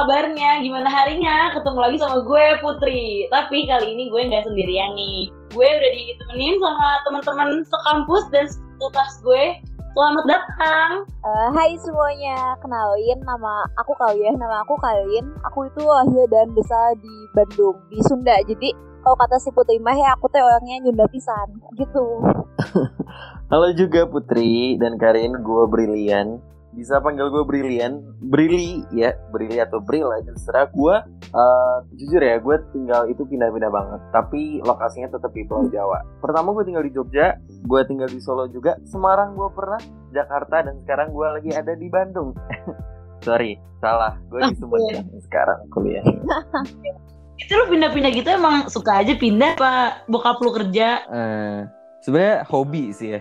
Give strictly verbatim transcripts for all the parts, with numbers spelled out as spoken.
kabarnya? Gimana harinya? Ketemu lagi sama gue Putri. Tapi kali ini gue nggak sendirian nih. Gue udah ditemenin sama teman-teman sekampus dan sekelas gue. Selamat datang. Uh, hai semuanya, kenalin nama aku Kalian. Nama aku Kalian. Aku itu lahir dan besar di Bandung, di Sunda. Jadi kalau kata si Putri mah ya aku teh orangnya nyunda pisan gitu. Halo juga Putri dan Karin, gue Brilian. Bisa panggil gue Brilian, Brili ya, Brili atau Bril aja terserah gue. Uh, jujur ya, gue tinggal itu pindah-pindah banget, tapi lokasinya tetap di Pulau Jawa. Pertama gue tinggal di Jogja, gue tinggal di Solo juga, Semarang gue pernah, Jakarta, dan sekarang gue lagi ada di Bandung. Sorry, salah, gue di Sumedang sekarang kuliah. Itu lu pindah-pindah gitu emang suka aja pindah apa bokap lu kerja? Uh, Sebenarnya hobi sih ya.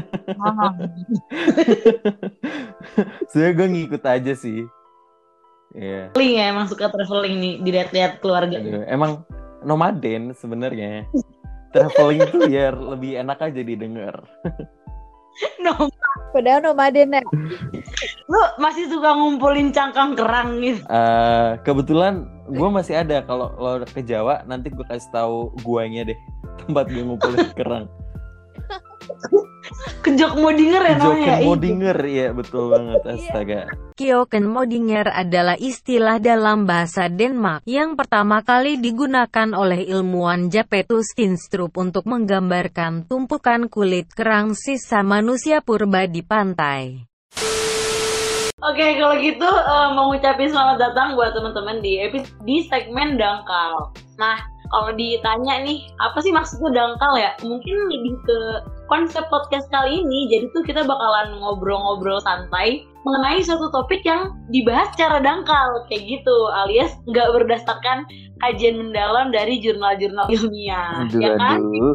Sebenarnya gue ngikut aja sih. Iya. Traveling ya, emang suka traveling nih, dilihat-lihat keluarga. Aduh, emang nomaden sebenarnya. Traveling tuh biar lebih enak aja didengar. Nomad. Padahal nomaden ya. Lu masih suka ngumpulin cangkang kerang gitu? Uh, kebetulan gue masih ada. Kalau lo ke Jawa nanti gue kasih tahu guanya deh, tempat gue ngumpulin kerang. Kejok Modinger ya namanya. Kejok Modinger ya, betul banget, astaga. Kjoken Modinger adalah istilah dalam bahasa Denmark yang pertama kali digunakan oleh ilmuwan Japetus Tinstrup untuk menggambarkan tumpukan kulit kerang sisa manusia purba di pantai. Oke, kalau gitu uh, mau ngucapin selamat datang buat teman-teman di episode di segmen dangkal. Nah, kalau ditanya nih, apa sih maksudnya dangkal ya? Mungkin lebih ke konsep podcast kali ini. Jadi tuh kita bakalan ngobrol-ngobrol santai mengenai suatu topik yang dibahas secara dangkal, kayak gitu, alias nggak berdasarkan kajian mendalam dari jurnal-jurnal ilmiah. Aduh, ya kan? aduh.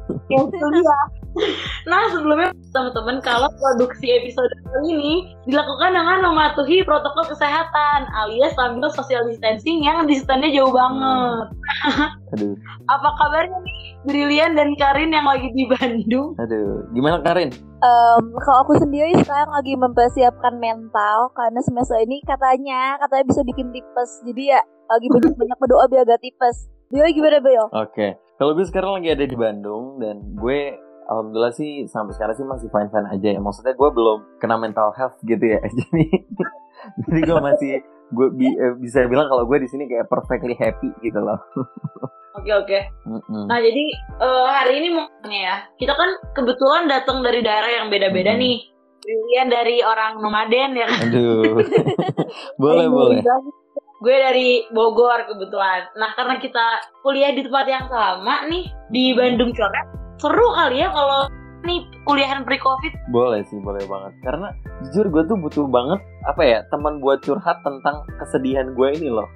Ya, nah, sebelumnya teman-teman, kalau produksi episode kali ini dilakukan dengan mematuhi protokol kesehatan alias sambil social distancing yang distannya jauh banget. Aduh. Apa kabarnya nih Brilian dan Karin yang lagi di Bandung? Aduh, gimana Karin? Um, kalau aku sendiri sekarang lagi mempersiapkan mental karena semester ini katanya katanya bisa bikin tipes. Jadi ya lagi banyak-banyak berdoa biar gak tipes. Bio gimana Bio? Oke, okay. Kalau gue sekarang lagi ada di Bandung dan gue alhamdulillah sih sampai sekarang sih masih fine-fine aja ya. Maksudnya gue belum kena mental health gitu ya. Jadi jadi gue masih gue bi- bisa bilang kalau gue di sini kayak perfectly happy gitu loh. Oke oke. Nah jadi uh, hari ini mau tanya ya. Kita kan kebetulan datang dari daerah yang beda-beda mm-hmm. nih. Brilian dari orang nomaden ya kan. Aduh. boleh boleh. Gue dari Bogor kebetulan. Nah karena kita kuliah di tempat yang sama nih di Bandung coret, seru kali ya kalau nih kuliahan pre-covid. Boleh sih, boleh banget. Karena jujur gue tuh butuh banget apa ya teman buat curhat tentang kesedihan gue ini loh.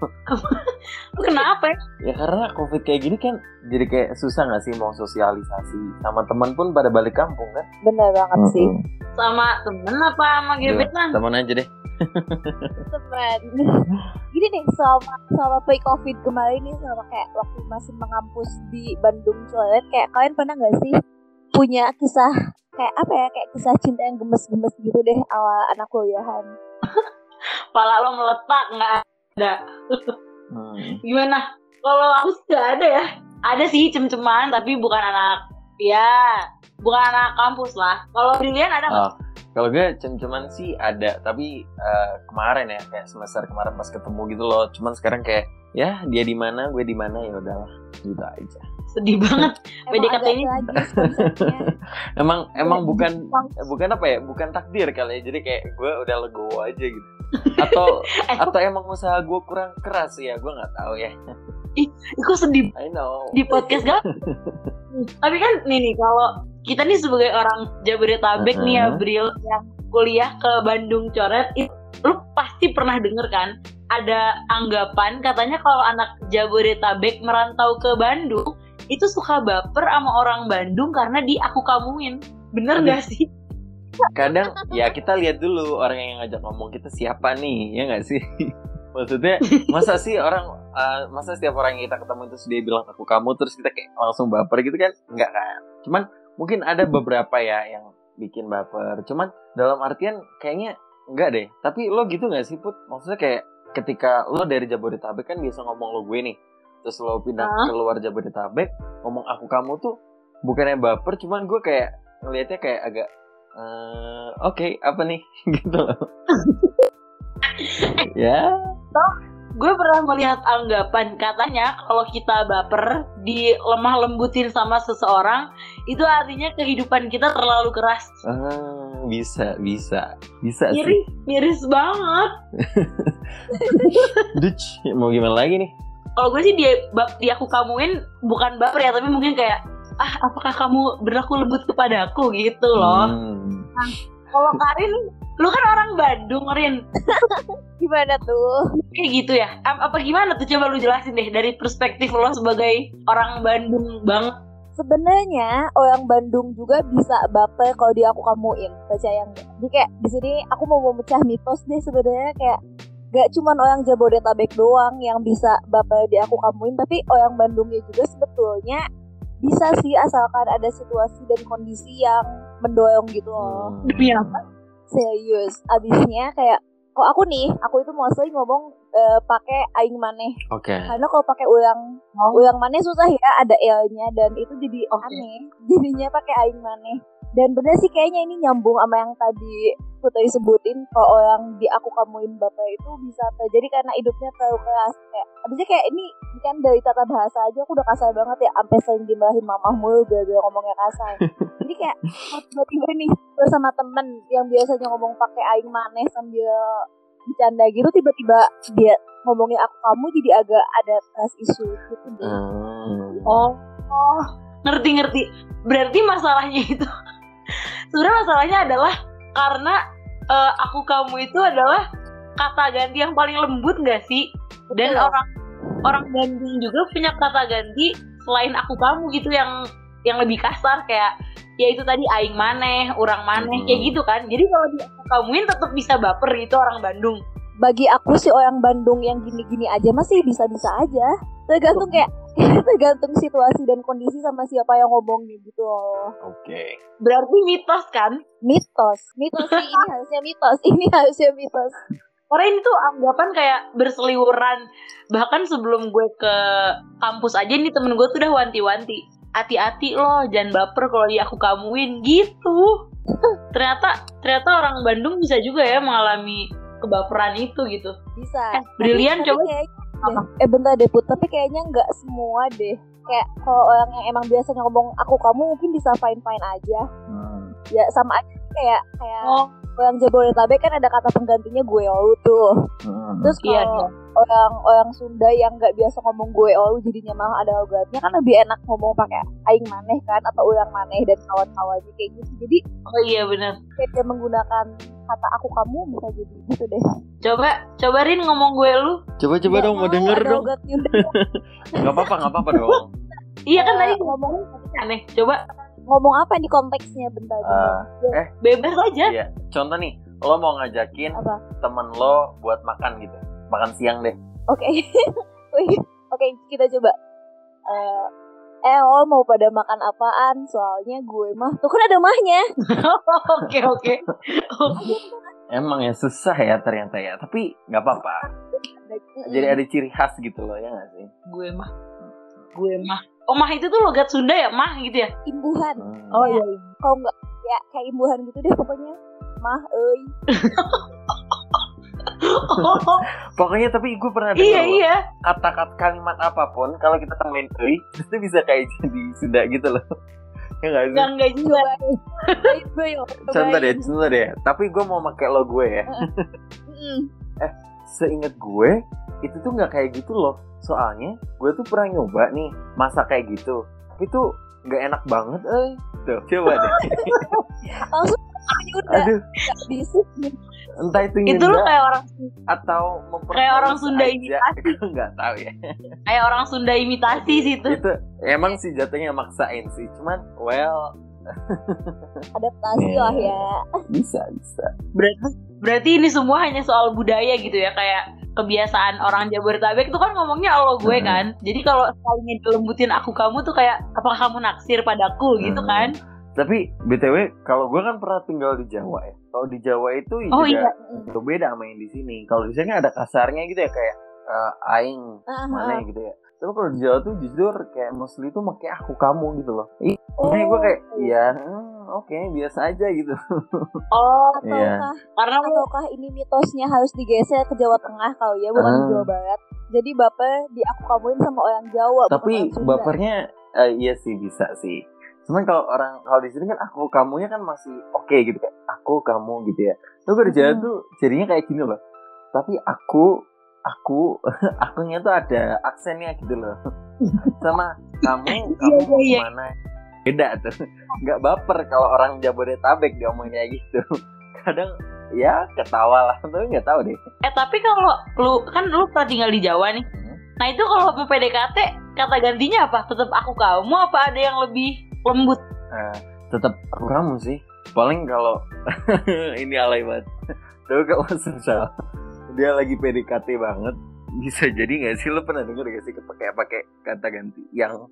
Kenapa? Ya karena covid kayak gini kan jadi kayak susah nggak sih mau sosialisasi sama teman pun pada balik kampung kan? Bener banget mm-hmm. sih. Sama temen apa sama gebetan? Teman aja deh. Teman. Gini nih selama selama pre-covid kemarin nih, sama kayak waktu masih mengampus di Bandung Coret, kayak kalian pernah nggak sih punya kisah kayak apa ya kayak kisah cinta yang gemes-gemes gitu deh awal anak kuliahan? Pala lo meletak nggak ada. hmm. Gimana? Kalau aku sih nggak ada ya. Ada sih cem-ceman tapi bukan anak ya bukan anak kampus lah. Kalau Brilian ada nggak? Oh. Kalau gue cem-ceman sih ada, tapi uh, kemarin ya kayak semester kemarin pas ketemu gitu loh. Cuman sekarang kayak ya dia di mana, gue di mana, ya udahlah gitu aja. Sedih banget. P D K T ini. emang emang bukan bukan apa ya, bukan takdir kali ya. Jadi kayak gue udah legowo aja gitu. Atau atau emang usaha gue kurang keras ya, gue nggak tahu ya. Ih, kok sedih. I know. Di podcast gak? Tapi kan nih nih kalau kita nih sebagai orang Jabodetabek uh-huh. nih ya Bril yang kuliah ke Bandung coret, itu lu pasti pernah denger kan ada anggapan katanya kalau anak Jabodetabek merantau ke Bandung itu suka baper sama orang Bandung karena di aku kamuin. Bener gak sih? Kadang ya kita lihat dulu orang yang ngajak ngomong kita siapa nih, ya gak sih? Maksudnya masa sih orang uh, masa setiap orang yang kita ketemu terus dia bilang aku kamu terus kita kayak langsung baper gitu kan? Enggak kan? Cuman mungkin ada beberapa ya yang bikin baper. Cuman dalam artian kayaknya enggak deh. Tapi lo gitu gak sih Put? Maksudnya kayak ketika lo dari Jabodetabek kan biasa ngomong lo gue nih, terus lo pindah Hah? keluar Jabodetabek ngomong aku kamu tuh bukannya baper, cuman gue kayak ngelihatnya kayak agak uh, oke okay, apa nih gitu loh. Ya. Gue pernah melihat anggapan katanya kalau kita baper di lemah lembutin sama seseorang itu artinya kehidupan kita terlalu keras. Ah, bisa, bisa, bisa Miris, sih. miris banget. Duch, mau gimana lagi nih? Kalau gue sih dia di aku kamuin bukan baper ya, tapi mungkin kayak ah apakah kamu berlaku lembut kepadaku gitu loh. Hmm. Nah, kalau Karin, lu kan orang Bandung, Rin. Gimana tuh? Kayak gitu ya? Apa gimana tuh? Coba lu jelasin deh dari perspektif lo sebagai orang Bandung banget. Sebenarnya orang Bandung juga bisa baper kalau dia aku kamuin, percaya nggak? Jadi kayak di sini aku mau memecah mitos deh sebenarnya, kayak gak cuman orang Jabodetabek doang yang bisa baper di aku kamuin, tapi orang Bandungnya juga sebetulnya bisa sih, asalkan ada situasi dan kondisi yang mendorong gitu loh. Hmm. Demi apa? Serius, abisnya kayak kok aku nih, aku itu mostly ngomong uh, pakai aing maneh. Oke. Okay. Karena kalau pakai ulang Oh. ulang maneh susah ya, ada l-nya dan itu jadi Oke. aneh. Jadinya pakai aing maneh. Dan bener sih kayaknya ini nyambung sama yang tadi Putri sebutin, kalau orang di aku kamuin bapak itu bisa terjadi karena hidupnya terlalu keras. Kayak abisnya kayak ini kan dari tata bahasa aja aku udah kasar banget ya, sampai sering dimarahin mamahmu gara-gara ngomongnya kasar. Jadi kayak tiba-tiba nih bersama temen yang biasanya ngomong pakai aing maneh sambil bercanda gitu, tiba-tiba dia ngomongin aku kamu jadi agak ada trust issue gitu deh. Hmm. Oh, oh, ngerti-ngerti. Berarti masalahnya itu sebenarnya masalahnya adalah karena uh, aku kamu itu adalah kata ganti yang paling lembut gak sih? Dan Betul. orang orang Bandung juga punya kata ganti selain aku kamu gitu yang yang lebih kasar, kayak ya itu tadi aing maneh, urang maneh, Hmm. kayak gitu kan. Jadi kalau di aku kamuin tetap bisa baper gitu orang Bandung. Bagi aku sih orang Bandung yang gini-gini aja masih bisa-bisa aja. Tergantung kayak tergantung situasi dan kondisi sama siapa yang ngomongnya gitu loh. Oke. Okay. Berarti mitos kan? Mitos, mitos sih, ini harusnya mitos, ini harusnya mitos. Karena ini tuh anggapan kayak berseliweran. Bahkan sebelum gue ke kampus aja nih temen gue tuh udah wanti-wanti, hati-hati loh, jangan baper kalau di aku kamuin gitu. Ternyata ternyata orang Bandung bisa juga ya mengalami kebaperan itu gitu. Bisa. Eh, brilian, Tapi- coba. tapi kayaknya deh. Eh bentar deh Put, tapi kayaknya nggak semua deh. Kayak kalau orang yang emang biasanya ngomong aku kamu mungkin bisa fine-fine aja. Hmm. Ya sama aja kayak kayak Oh, orang Jabodetabek kan ada kata penggantinya gue olu tuh. Hmm. Terus Iya, kalau orang orang Sunda yang nggak biasa ngomong gue olu jadinya malah ada logatnya kan lebih enak ngomong pakai aing maneh kan atau ulang maneh dan kawan-kawannya kayak gitu. Jadi oh iya benar. kayak dia menggunakan kata aku kamu bisa jadi gitu deh. Coba coba Rin ngomong gue lu. Coba-coba Nggak dong, mau denger ada dong. logat Sunda. Gak apa-apa, gak apa-apa dong. Iya kan Eh, tadi ngomongin tapi aneh. Coba Ngomong apa nih konteksnya bentar dulu. Uh, bebas aja. Iya. Contoh nih, lo mau ngajakin Apa? temen lo buat makan gitu, makan siang deh. Oke. Wih, oke kita coba. Eh, eh lo mau pada makan apaan? Soalnya gue mah tuh kan ada mahnya. Oke oke. Emang ya susah ya ternyata ya, tapi nggak apa-apa. Jadi ada ciri khas gitu loh, ya nggak sih? Gue mah. Gue mah. Oh mah itu tuh logat Sunda ya, mah gitu ya? imbuhan. Hmm. Oh iya. Kalau enggak ya kayak imbuhan gitu deh pokoknya. Mah euy. Pokoknya tapi gue pernah Iya denger loh, iya. kata-kata kalimat apapun kalau kita temuin euy, itu bisa kayak jadi Sunda gitu loh. Ya nggak sih? Enggak enggak juga. Baik gue yo. Contoh deh, contoh deh. Tapi gue mau pakai lo gue ya. Mm. Seingat gue itu tuh nggak kayak gitu loh. Soalnya gue tuh pernah nyoba nih masak kayak gitu, tapi tuh nggak enak banget, eh. Tuh coba deh. Langsung aja udah Aduh, enggak bisa. entah itu Itu lu nyunda kayak orang atau memperhalus kayak orang Sunda aja. imitasi. Gue nggak tahu ya. kayak orang Sunda imitasi sih itu. Itu emang sih jatuhnya maksain sih. Cuman well Adaptasi Yeah. lah ya. bisa bisa. Berarti berarti ini semua hanya soal budaya gitu ya, kayak kebiasaan orang Jabodetabek tuh kan ngomongnya lo gue kan. Jadi kalau sekalinya dilembutin aku kamu tuh kayak apakah kamu naksir padaku gitu Hmm. kan. Tapi B T W kalau gue kan pernah tinggal di Jawa ya. Kalau di Jawa itu Oh juga iya. berbeda sama yang di sini. Kalau di sini kan ada kasarnya gitu ya kayak uh, aing Ah, mana ah. gitu ya. Tapi kalau di Jawa tuh jujur kayak mostly tuh pakai aku kamu gitu loh. Ih, Oh. makanya gue kayak ya hmm, oke biasa aja gitu. Oh, Iya. Ataukah karena lu ataukah ini mitosnya harus digeser ke Jawa Tengah kali ya, bukan Ah. di Jawa Barat. Jadi baper di aku kamuin sama orang Jawa, bukan Tapi orang Sunda. bapernya eh, iya sih bisa sih. Cuman kalau orang kalau di sini kan aku kamunya kan masih oke gitu kayak aku kamu gitu ya. Tapi kalau di Jawa Hmm. tuh jadinya kayak gini loh. Tapi aku aku akunya tuh ada aksennya gitu loh. Sama kamu kamu Iya, mau iya. kemana? Beda tuh. Nggak baper kalau orang Jabodetabek diomongin kayak gitu. Kadang ya ketawa lah, tapi nggak tahu deh. eh tapi kalau lu kan lu pernah tinggal di Jawa nih. Hmm. Nah itu kalau P D K T kata gantinya apa? Tetap aku kamu apa ada yang lebih lembut? Nah, tetap aku kamu sih. Paling kalau ini alay banget. Tapi kalau misal dia lagi P D K T banget, bisa jadi nggak sih lo pernah denger gak sih pakai pakai kata ganti yang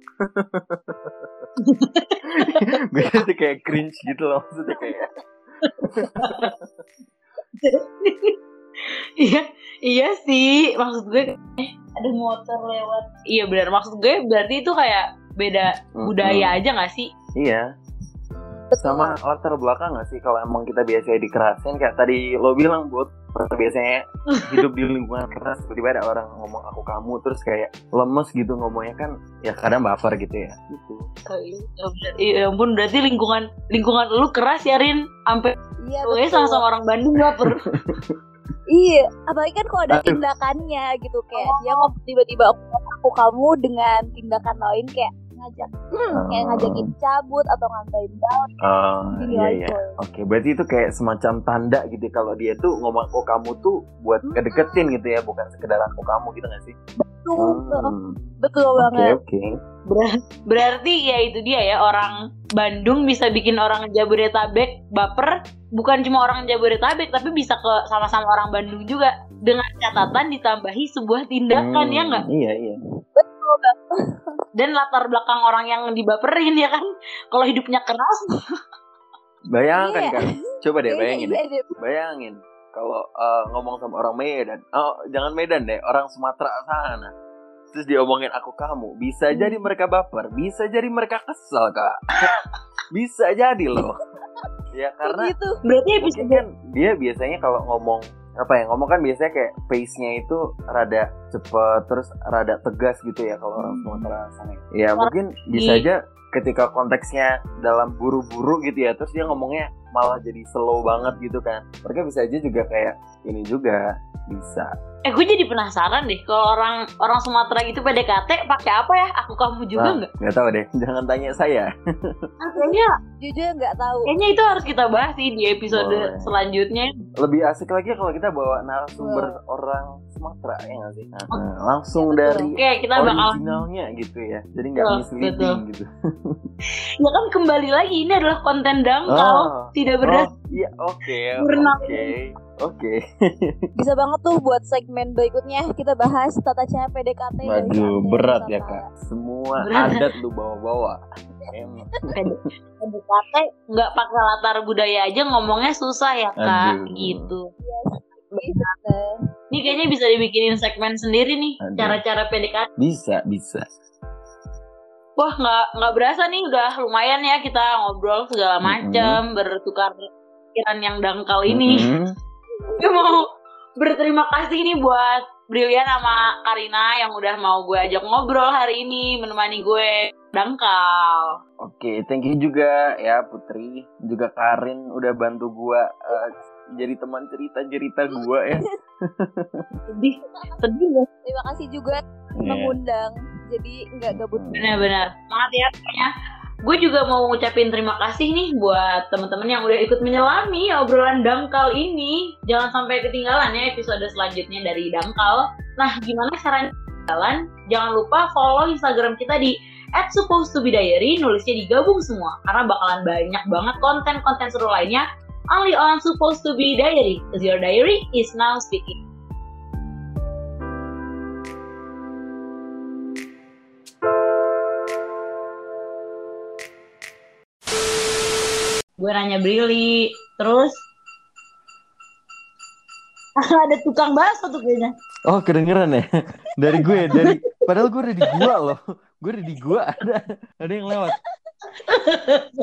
biasanya kayak cringe gitu loh maksudnya kayak Iya, iya sih. Maksud gue eh ada motor lewat. Iya benar. Maksud gue berarti itu kayak beda Mm-mm. budaya aja nggak sih? iya sama latar belakang nggak sih kalau emang kita biasanya dikerasin kayak tadi lo bilang buat biasanya hidup di lingkungan keras tiba-tiba ada orang ngomong aku kamu terus kayak lemes gitu ngomongnya kan ya kadang baper gitu ya gitu. Oh, iya, benar. Iya ampun berarti lingkungan lingkungan lu keras ya Rin. Sampai Iya, lu betul. sama-sama orang Bandung baper. Iya, apalagi kan kalau ada Aduh. tindakannya gitu kayak dia ngomong tiba-tiba aku, aku kamu dengan tindakan lain kayak ngajak hmm, kayak ngajakin cabut atau nganterin down Oh, gini iya lagi iya. boy. Oke, berarti itu kayak semacam tanda gitu ya, kalau dia tuh ngomong aku kamu tuh buat kedeketin gitu ya, bukan sekedar aku kamu gitu nggak sih? Betul, Hmm. betul Oke banget. oke. Ber- berarti ya itu dia ya orang Bandung bisa bikin orang Jabodetabek baper. Bukan cuma orang Jabodetabek tapi bisa ke sama-sama orang Bandung juga dengan catatan ditambahi sebuah tindakan Hmm, ya nggak? Iya iya. Betul banget. Dan latar belakang orang yang dibaperin ya kan. Kalau hidupnya keras, Bayangkan Iya. kan, coba deh Kayaknya bayangin deh, iya deh. bayangin kalau uh, ngomong sama orang Medan, oh jangan Medan deh, orang Sumatera sana, terus diomongin aku kamu, bisa jadi mereka baper, bisa jadi mereka kesel kak, bisa jadi loh, ya karena Gitu. berarti bisa mungkin kan dia biasanya kalau ngomong apa ya ngomong kan biasanya kayak pace-nya itu rada cepet terus rada tegas gitu ya kalau orang Sumatera sana. Ya mungkin bisa aja ketika konteksnya dalam buru-buru gitu ya terus dia ngomongnya malah jadi slow banget gitu kan. Mereka bisa aja juga kayak ini juga bisa. Eh gue jadi penasaran deh kalau orang orang Sumatera gitu P D K T pakai apa ya? Aku kamu juga Nah, nggak? nggak tahu deh, jangan tanya saya. Nah, kayaknya Jujur nggak tahu. kayaknya itu harus kita bahas sih di episode Boleh. selanjutnya. Lebih asik lagi kalau kita bawa narasumber orang Sumatera ya nggak sih? Nah, Oh. langsung Betul. dari Oke kita bakal originalnya gitu ya, jadi nggak Betul, misleading gitu. ya kan kembali lagi ini adalah konten dangkal Oh. tidak berdasar. Oh, iya, oke, Murna. oke, oke. Bisa banget tuh buat segmen berikutnya kita bahas tata cara P D K T. dari Waduh, Santai berat Nusantara. ya kak. Semua Berat. adat lu bawa-bawa. Emang. P D K T nggak pakai latar budaya aja ngomongnya susah ya kak. Aduh. Gitu. Ih, bener. Ini kayaknya bisa dibikinin segmen sendiri nih Aduh. cara-cara P D K T. Bisa, bisa. Wah nggak nggak berasa nih udah lumayan ya kita ngobrol segala macam bertukar pikiran yang dangkal ini. Mm-mm. Gue mau berterima kasih nih buat Brilian sama Karina yang udah mau gue ajak ngobrol hari ini menemani gue dangkal. Oke, thank you juga ya Putri, juga Karin udah bantu gua eh, jadi teman cerita-cerita gua ya. Sedih, sedih ya. Terima kasih juga Iya. mengundang. Jadi nggak gabut. Benar-benar. Semangat ya pokoknya. Gue juga mau ngucapin terima kasih nih buat teman-teman yang udah ikut menyelami obrolan dangkal ini. Jangan sampai ketinggalan ya episode selanjutnya dari Dangkal. Nah, gimana caranya ketinggalan? Jangan lupa follow Instagram kita di at supposed to be diary, nulisnya digabung semua karena bakalan banyak banget konten-konten seru lainnya only on Supposed to be Diary, because your diary is now speaking. Gue nanya Brili. Terus ada tukang bakso tuh kayaknya. Oh kedengeran ya dari gue dari padahal gue udah di gua loh. Gue udah di gua ada ada yang lewat. Itu. Gak tahu gue Oke, habis oke. makan kerang apa ya.